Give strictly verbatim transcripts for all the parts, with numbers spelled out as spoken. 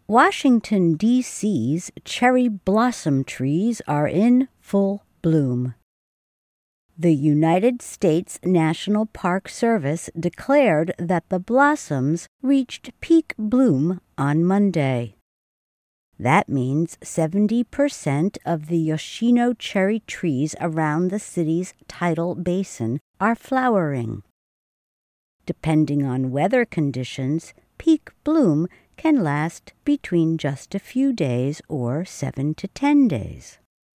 Washington, D C's cherry blossom trees are in full bloom. The United States National Park Service declared that the blossoms reached peak bloom on Monday. That means seventy percent of the Yoshino cherry trees around the city's tidal basin are flowering. Depending on weather conditions, peak bloom can last between just a few days or seven to ten days.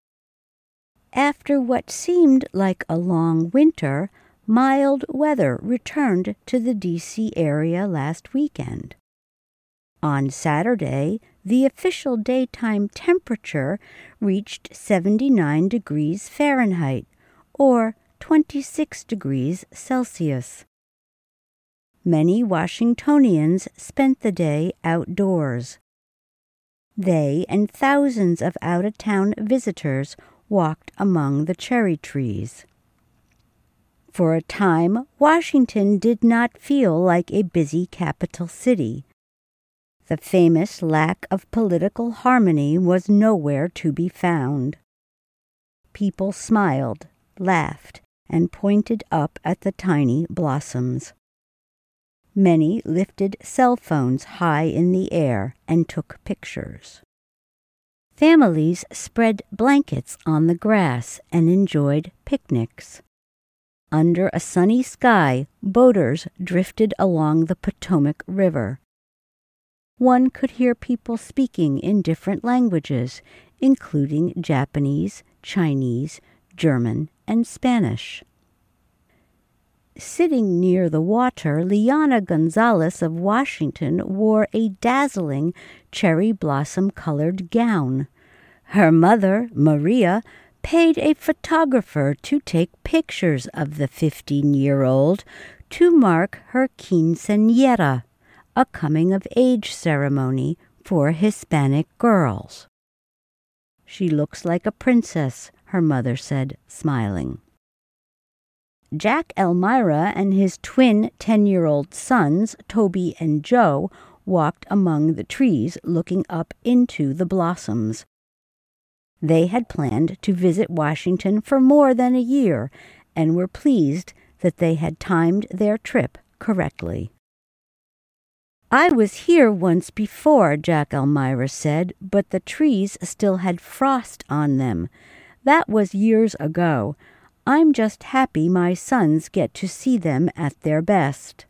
After what seemed like a long winter, mild weather returned to the D C area last weekend. On Saturday, the official daytime temperature reached seventy-nine degrees Fahrenheit, or twenty-six degrees Celsius. Many Washingtonians spent the day outdoors. They and thousands of out-of-town visitors walked among the cherry trees. For a time, Washington did not feel like a busy capital city. The famous lack of political harmony was nowhere to be found. People smiled, laughed, and pointed up at the tiny blossoms. Many lifted cell phones high in the air and took pictures. Families spread blankets on the grass and enjoyed picnics. Under a sunny sky, boaters drifted along the Potomac River. One could hear people speaking in different languages, including Japanese, Chinese, German, and Spanish. Sitting near the water, Liana Gonzalez of Washington wore a dazzling cherry blossom-colored gown. Her mother, Maria, paid a photographer to take pictures of the fifteen-year-old to mark her quinceañera, a coming-of-age ceremony for Hispanic girls. "She looks like a princess," her mother said, smiling. Jack Elmira and his twin ten-year-old sons, Toby and Joe, walked among the trees looking up into the blossoms. They had planned to visit Washington for more than a year and were pleased that they had timed their trip correctly. "I was here once before," Jack Elmira said, "but the trees still had frost on them. That was years ago. I'm just happy my sons get to see them at their best."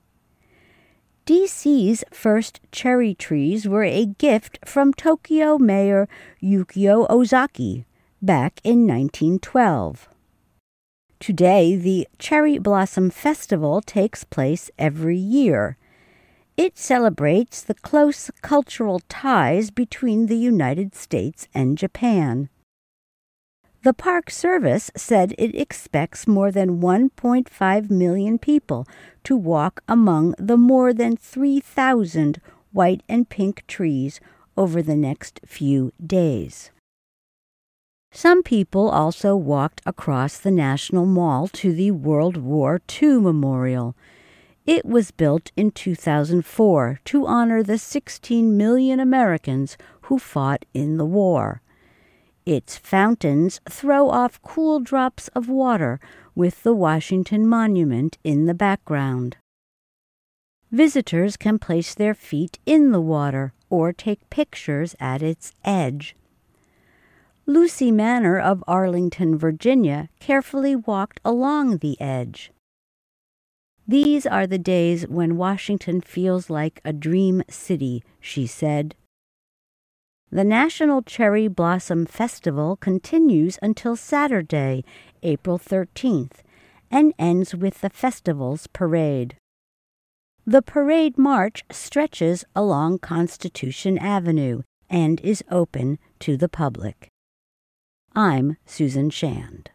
D C's first cherry trees were a gift from Tokyo Mayor Yukio Ozaki back in nineteen twelve. Today, the Cherry Blossom Festival takes place every year. It celebrates the close cultural ties between the United States and Japan. The Park Service said it expects more than one point five million people to walk among the more than three thousand white and pink trees over the next few days. Some people also walked across the National Mall to the World War Two Memorial. It was built in two thousand four to honor the sixteen million Americans who fought in the war. Its fountains throw off cool drops of water with the Washington Monument in the background. Visitors can place their feet in the water or take pictures at its edge. Lucy Manor of Arlington, Virginia, carefully walked along the edge. "These are the days when Washington feels like a dream city," she said. The National Cherry Blossom Festival continues until Saturday, April thirteenth, and ends with the festival's parade. The parade march stretches along Constitution Avenue and is open to the public. I'm Susan Shand.